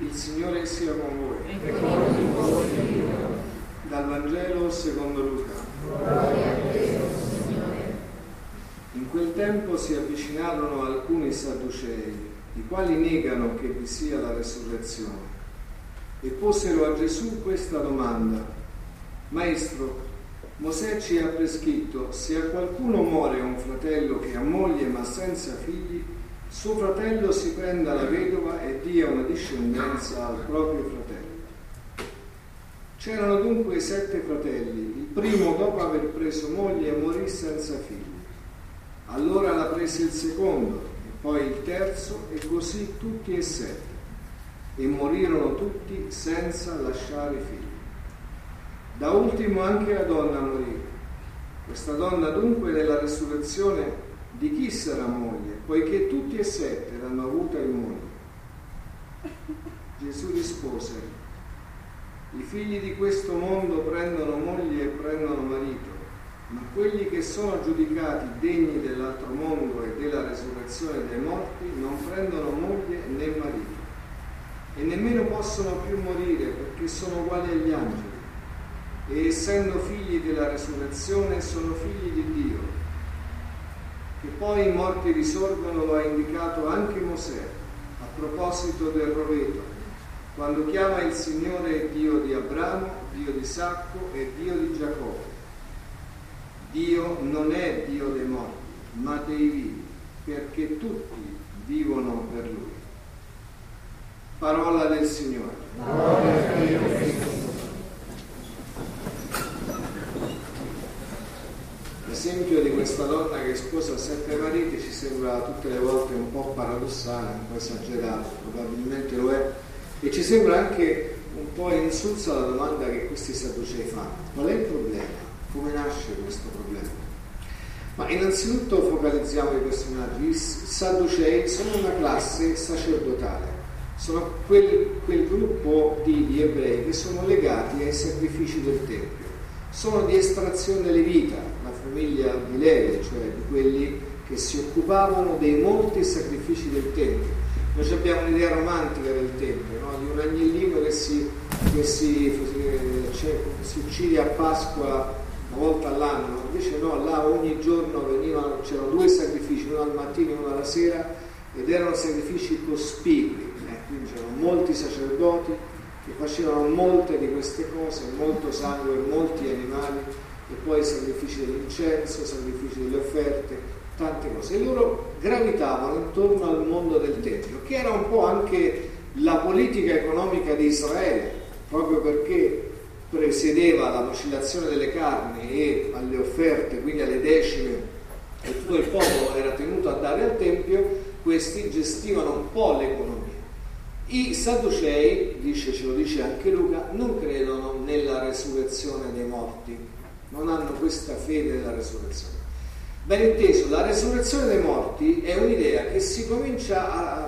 Il Signore sia con voi. E con il tuo spirito. Dal Vangelo secondo Luca. Gloria a te, Signore. In quel tempo si avvicinarono alcuni sadducei, i quali negano che vi sia la resurrezione, e posero a Gesù questa domanda: Maestro, Mosè ci ha prescritto, se a qualcuno muore un fratello che ha moglie ma senza figli, suo fratello si prenda la vedova e dia una discendenza al proprio fratello. C'erano dunque 7 fratelli. Il primo, dopo aver preso moglie, morì senza figli. Allora la prese il secondo, e poi il terzo, e così tutti e 7. E morirono tutti senza lasciare figli. Da ultimo anche la donna morì. Questa donna dunque nella resurrezione di chi sarà moglie, poiché tutti e 7 l'hanno avuta in moglie? Gesù rispose: i figli di questo mondo prendono moglie e prendono marito, ma quelli che sono giudicati degni dell'altro mondo e della resurrezione dei morti non prendono moglie né marito, e nemmeno possono più morire, perché sono uguali agli angeli, e essendo figli della resurrezione sono figli di Dio. Che poi i morti risorgono lo ha indicato anche Mosè a proposito del roveto, quando chiama il Signore Dio di Abramo, Dio di Isacco e Dio di Giacobbe. Dio non è Dio dei morti, ma dei vivi, perché tutti vivono per Lui. Parola del Signore. L'esempio di questa donna che sposa 7 mariti ci sembra tutte le volte un po' paradossale, un po' esagerato, probabilmente lo è, e ci sembra anche un po' insulsa la domanda che questi sadducei fanno: qual è il problema? Come nasce questo problema? Ma innanzitutto focalizziamo i personaggi. I sadducei sono una classe sacerdotale, sono quel gruppo di ebrei che sono legati ai sacrifici del Tempio, sono di estrazione levita, la famiglia di Levi, cioè di quelli che si occupavano dei molti sacrifici del Tempio. Noi abbiamo un'idea romantica del Tempio, no? Di un agnellino che si uccide a Pasqua una volta all'anno, invece no, là ogni giorno c'erano 2 sacrifici, uno al mattino e uno alla sera, ed erano sacrifici cospicui, quindi c'erano molti sacerdoti che facevano molte di queste cose, molto sangue, molti animali, e poi sacrifici dell'incenso, sacrifici delle offerte, tante cose. E loro gravitavano intorno al mondo del Tempio, che era un po' anche la politica economica di Israele, proprio perché presiedeva la macellazione delle carni e alle offerte, quindi alle decime, e tutto il popolo era tenuto a dare al Tempio. Questi gestivano un po' l'economia. I sadducei, ce lo dice anche Luca, non credono nella resurrezione dei morti, non hanno questa fede nella resurrezione. Ben inteso, la resurrezione dei morti è un'idea che si comincia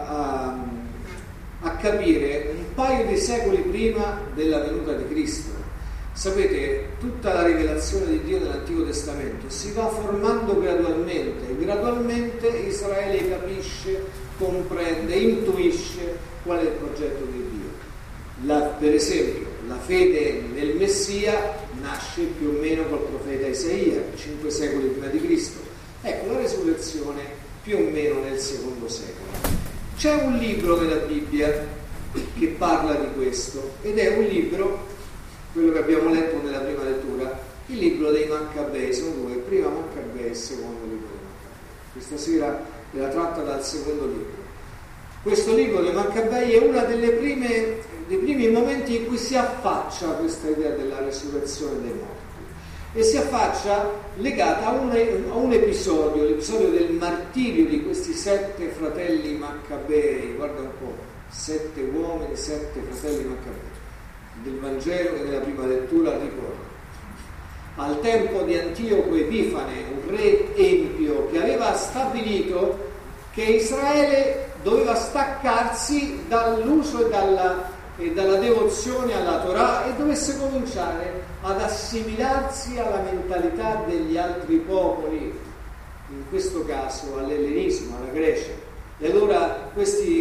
a capire un paio di secoli prima della venuta di Cristo. Sapete, tutta la rivelazione di Dio nell'Antico Testamento si va formando gradualmente, e gradualmente Israele capisce, comprende, intuisce qual è il progetto di Dio. Per esempio, la fede nel Messia nasce più o meno col profeta Isaia, 5 secoli prima di Cristo. Ecco, la resurrezione più o meno nel secondo secolo. C'è un libro nella Bibbia che parla di questo, ed è un libro, quello che abbiamo letto nella prima lettura, il libro dei Maccabei. Sono 2, il primo Maccabei e il secondo libro dei Maccabei. Questa sera era tratta dal secondo libro. Questo libro dei Maccabei è uno dei primi momenti in cui si affaccia questa idea della resurrezione dei morti, e si affaccia legata a un episodio, l'episodio del martirio di questi 7 fratelli Maccabei. Guarda un po', 7 uomini, 7 fratelli Maccabei del Vangelo che nella prima lettura ricorda. Al tempo di Antioco Epifane, un re empio che aveva stabilito che Israele doveva staccarsi dall'uso e dalla devozione alla Torah e dovesse cominciare ad assimilarsi alla mentalità degli altri popoli, in questo caso all'ellenismo, alla Grecia. E allora questi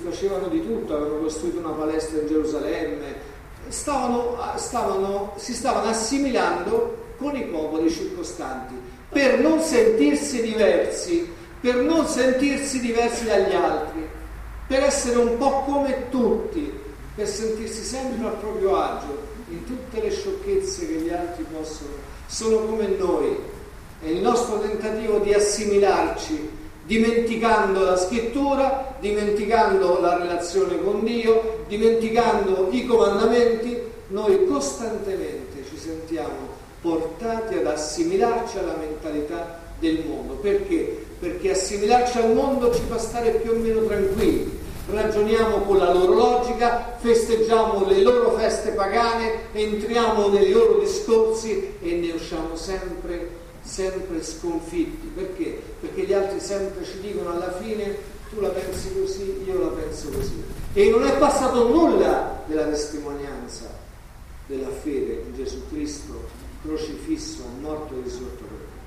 facevano di tutto, avevano costruito una palestra in Gerusalemme, si stavano assimilando con i popoli circostanti per non sentirsi diversi, dagli altri, per essere un po' come tutti, per sentirsi sempre a proprio agio in tutte le sciocchezze che gli altri sono come noi. È il nostro tentativo di assimilarci, dimenticando la scrittura, dimenticando la relazione con Dio, dimenticando i comandamenti. Noi costantemente ci sentiamo portati ad assimilarci alla mentalità del mondo. Perché? Perché assimilarci al mondo ci fa stare più o meno tranquilli. Ragioniamo con la loro logica, festeggiamo le loro feste pagane, entriamo nei loro discorsi e ne usciamo sempre sconfitti. Perché? Perché gli altri sempre ci dicono alla fine: tu la pensi così, io la penso così. E non è passato nulla della testimonianza della fede in Gesù Cristo, crocifisso, morto e risorto.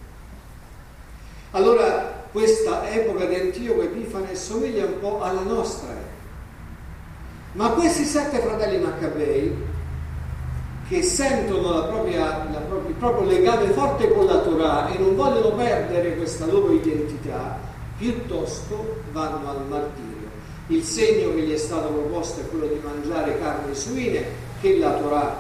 Allora questa epoca di Antioco Epifane somiglia un po' alla nostra epoca. Ma questi 7 fratelli Maccabei, che sentono il proprio legame forte con la Torah e non vogliono perdere questa loro identità, piuttosto vanno al martirio. Il segno che gli è stato proposto è quello di mangiare carni suine, che la Torah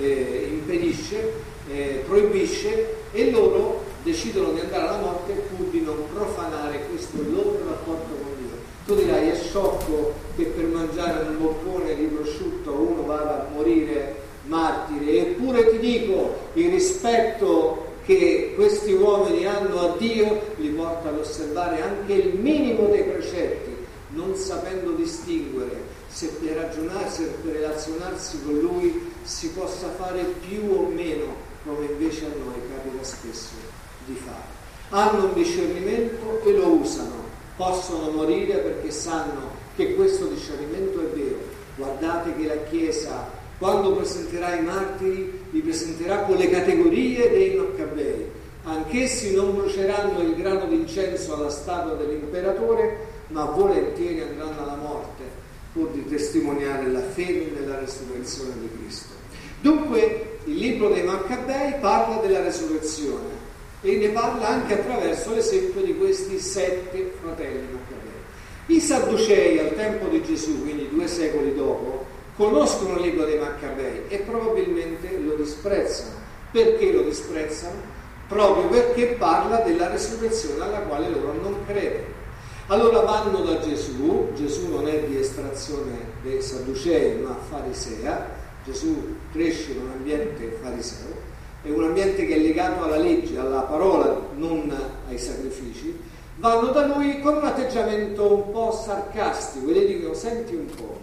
impedisce, proibisce, e loro decidono di andare alla morte pur di non profanare questo loro rapporto con Dio. Tu dirai: è sciocco che per mangiare un boccone di prosciutto uno vada a morire martire? Eppure ti dico, il rispetto che questi uomini hanno a Dio li porta ad osservare anche il minimo dei precetti, non sapendo distinguere se per ragionarsi e per relazionarsi con Lui si possa fare più o meno, come invece a noi capita spesso di fare. Hanno un discernimento e lo usano, possono morire perché sanno che questo discernimento è vero. Guardate che la Chiesa, quando presenterà i martiri, li presenterà con le categorie dei Maccabei. Anch'essi non bruceranno il grano d'incenso alla statua dell'imperatore, ma volentieri andranno alla morte pur di testimoniare la fede nella resurrezione di Cristo. Dunque il libro dei Maccabei parla della resurrezione e ne parla anche attraverso l'esempio di questi 7 fratelli Maccabei. I Sadducei al tempo di Gesù, quindi 2 secoli dopo, conoscono il libro dei Maccabei e probabilmente lo disprezzano. Perché lo disprezzano? Proprio perché parla della resurrezione alla quale loro non credono. Allora vanno da Gesù. Gesù non è di estrazione dei Sadducei ma farisea. Gesù cresce in un ambiente fariseo, è un ambiente che è legato alla legge, alla parola, non ai sacrifici. Vanno da lui con un atteggiamento un po' sarcastico e le dicono: senti un po',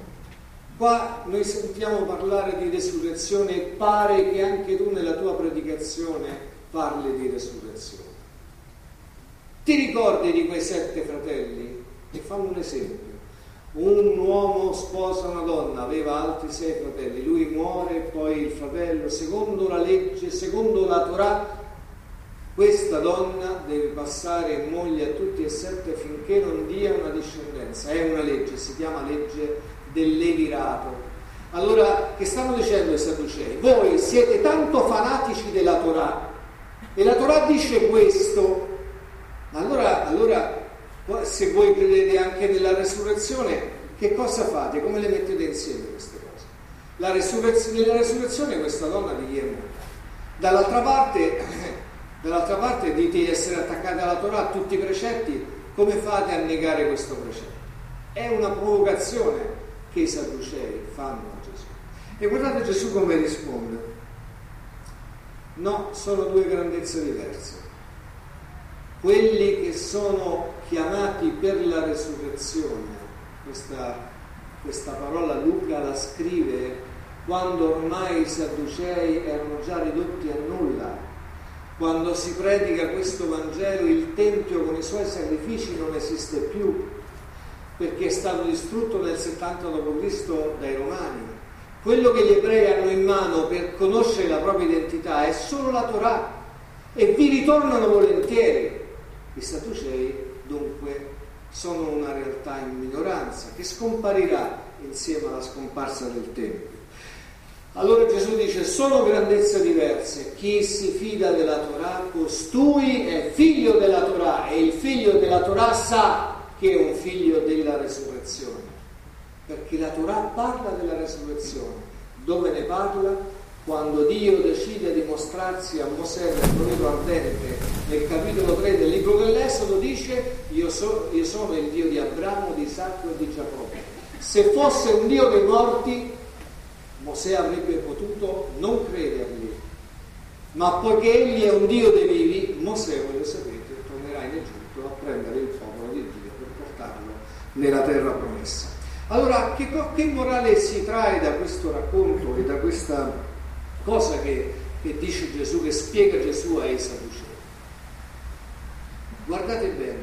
qua noi sentiamo parlare di resurrezione e pare che anche tu nella tua predicazione parli di resurrezione. Ti ricordi di quei 7 fratelli? E fammi un esempio. Un uomo sposa una donna, aveva altri 6 fratelli, lui muore, poi il fratello, secondo la legge, secondo la Torah, questa donna deve passare in moglie a tutti e 7 finché non dia una discendenza. È una legge, si chiama legge del levirato. Allora, che stanno dicendo i Sadducei? Voi siete tanto fanatici della Torah e la Torah dice questo, allora se voi credete anche nella resurrezione, che cosa fate? Come le mettete insieme queste cose? Nella resurrezione questa donna di chi è morta? Dall'altra parte dite di essere attaccati alla Torah, a tutti i precetti. Come fate a negare questo precetto? È una provocazione che i Sadducei fanno a Gesù. E guardate Gesù come risponde. No, sono 2 grandezze diverse. Quelli che sono chiamati per la resurrezione, questa parola Luca la scrive quando ormai i Sadducei erano già ridotti a nulla. Quando si predica questo Vangelo, il Tempio con i suoi sacrifici non esiste più, perché è stato distrutto nel 70 d.C. dai Romani. Quello che gli ebrei hanno in mano per conoscere la propria identità è solo la Torah, e vi ritornano volentieri. I Sadducei dunque sono una realtà in minoranza che scomparirà insieme alla scomparsa del Tempio. Allora Gesù dice: sono grandezze diverse, chi si fida della Torah, costui è figlio della Torah, e il figlio della Torah sa che è un figlio della resurrezione, perché la Torah parla della resurrezione. Dove ne parla? Quando Dio decide di mostrarsi a Mosè nel torrente ardente, nel capitolo 3 del libro dell'Esodo, dice: io sono il Dio di Abramo, di Isacco e di Giacobbe. Se fosse un Dio dei morti, Mosè avrebbe potuto non credergli, ma poiché egli è un Dio dei vivi, Mosè, voi lo sapete, tornerà in Egitto a prendere il popolo di Dio per portarlo nella terra promessa. Allora, che morale si trae da questo racconto e da questa cosa che dice Gesù, che spiega Gesù ai Sadducei? Guardate bene,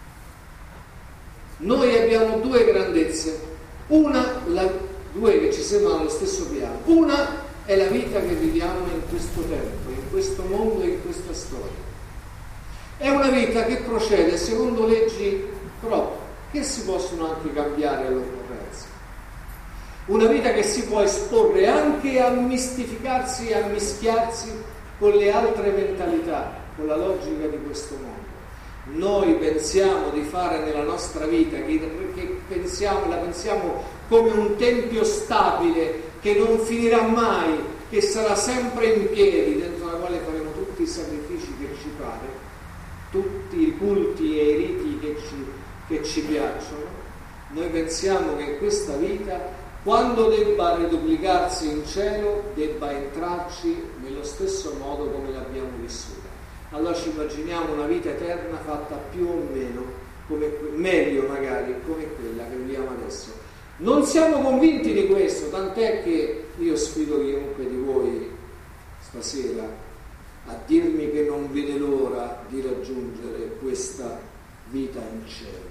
noi abbiamo due grandezze, due che ci sembrano allo stesso piano. Una è la vita che viviamo in questo tempo, in questo mondo e in questa storia. È una vita che procede secondo leggi proprie, che si possono anche cambiare all'occorrenza. Una vita che si può esporre anche a mistificarsi e a mischiarsi con le altre mentalità, con la logica di questo mondo. Noi pensiamo di fare nella nostra vita, la pensiamo come un tempio stabile che non finirà mai, che sarà sempre in piedi, dentro la quale faremo tutti i sacrifici che ci pare, tutti i culti e i riti che ci piacciono. Noi pensiamo che questa vita, quando debba riduplicarsi in cielo, debba entrarci nello stesso modo come l'abbiamo vissuta. Allora ci immaginiamo una vita eterna fatta più o meno, meglio magari, come quella che viviamo adesso. Non siamo convinti di questo, tant'è che io sfido chiunque di voi stasera a dirmi che non vede l'ora di raggiungere questa vita in cielo.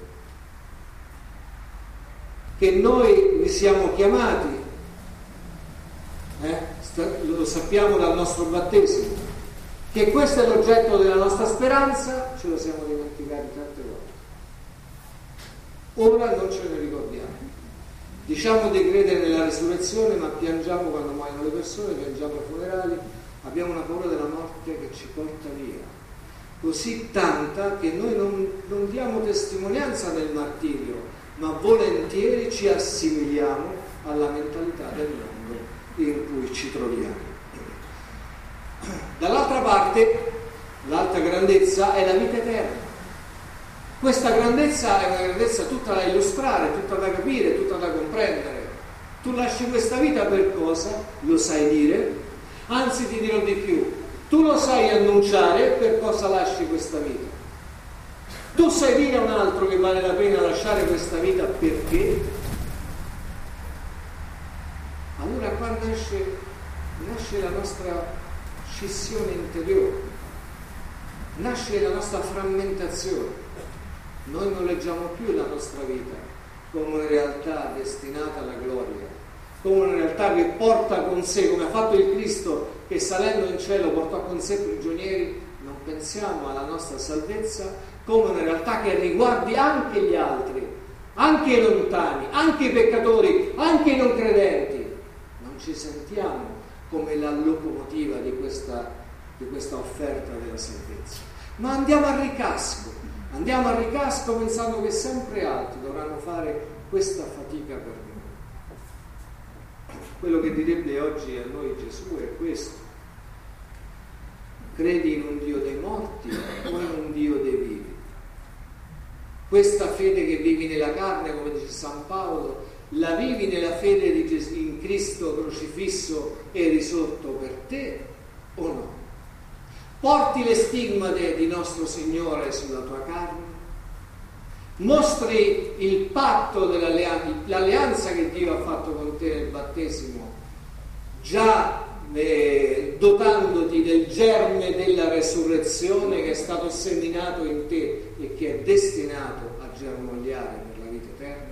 Che noi vi siamo chiamati, lo sappiamo dal nostro battesimo, che questo è l'oggetto della nostra speranza, ce lo siamo dimenticati tante volte. Ora non ce ne ricordiamo. Diciamo di credere nella risurrezione, ma piangiamo quando muoiono le persone, piangiamo ai funerali, abbiamo una paura della morte che ci porta via. Così tanta che noi non diamo testimonianza del martirio, ma volentieri ci assimiliamo alla mentalità del mondo in cui ci troviamo. Dall'altra parte, l'altra grandezza è la vita eterna. Questa grandezza è una grandezza tutta da illustrare, tutta da capire, tutta da comprendere. Tu lasci questa vita per cosa? Lo sai dire? Anzi, ti dirò di più, tu lo sai annunciare per cosa lasci questa vita. Tu sai dire a un altro che vale la pena lasciare questa vita perché? Allora qua nasce la nostra scissione interiore, nasce la nostra frammentazione. Noi non leggiamo più la nostra vita come una realtà destinata alla gloria, come una realtà che porta con sé, come ha fatto il Cristo che salendo in cielo portò con sé prigionieri. Non pensiamo alla nostra salvezza come una realtà che riguardi anche gli altri, anche i lontani, anche i peccatori, anche i non credenti. Non ci sentiamo come la locomotiva di questa offerta della salvezza, ma andiamo a ricasco pensando che sempre altri dovranno fare questa fatica per noi. Quello che direbbe oggi a noi Gesù è questo: credi in un Dio dei morti o in un Dio dei vivi? Questa fede che vivi nella carne, come dice San Paolo, la vivi nella fede di Gesù, in Cristo crocifisso e risorto per te o no? Porti le stigmate di nostro Signore sulla tua carne? Mostri il patto l'alleanza che Dio ha fatto con te nel battesimo, già dotandoti del germe della resurrezione che è stato seminato in te e che è destinato a germogliare per la vita eterna?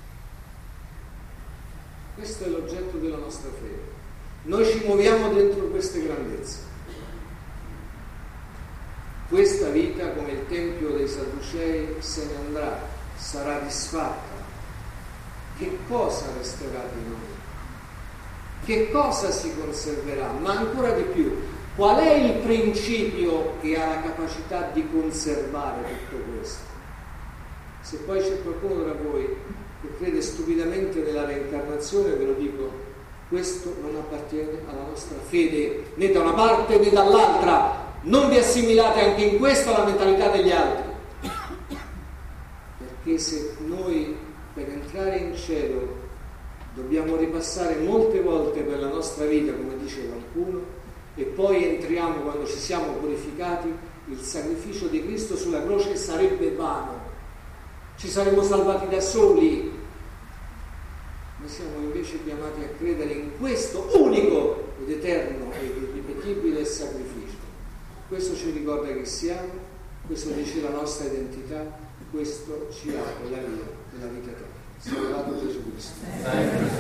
Questo è l'oggetto della nostra fede. Noi ci muoviamo dentro queste grandezze. Questa vita, come il tempio dei Sadducei, se ne andrà sarà disfatta, che cosa resterà di noi? Che cosa si conserverà? Ma ancora di più, qual è il principio che ha la capacità di conservare tutto questo? Se poi c'è qualcuno tra voi che crede stupidamente nella reincarnazione, ve lo dico, questo non appartiene alla nostra fede né da una parte né dall'altra. Non vi assimilate anche in questo alla mentalità degli altri, perché se noi per entrare in cielo dobbiamo ripassare molte volte per la nostra vita, come dice qualcuno, e poi entriamo quando ci siamo purificati, il sacrificio di Cristo sulla croce sarebbe vano, ci saremmo salvati da soli. Noi siamo invece chiamati a credere in questo unico ed eterno ed irripetibile sacrificio. Questo ci ricorda chi siamo, questo dice la nostra identità, questo ci apre la via della vita eterna. Sia lodato Gesù Cristo.